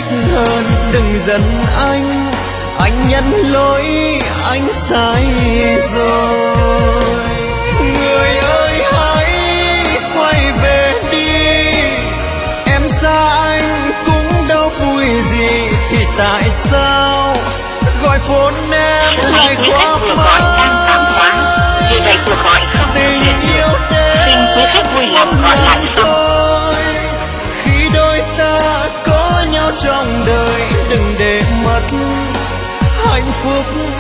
cách hơn, đừng giận anh nhận lỗi, anh sai rồi. Người ơi hãy quay về đi, em xa anh cũng đâu vui gì, thì tại sao gọi phone em lại quá tình yêu đến tôi. Khi đôi ta có nhau trong đời, đừng để mất hạnh phúc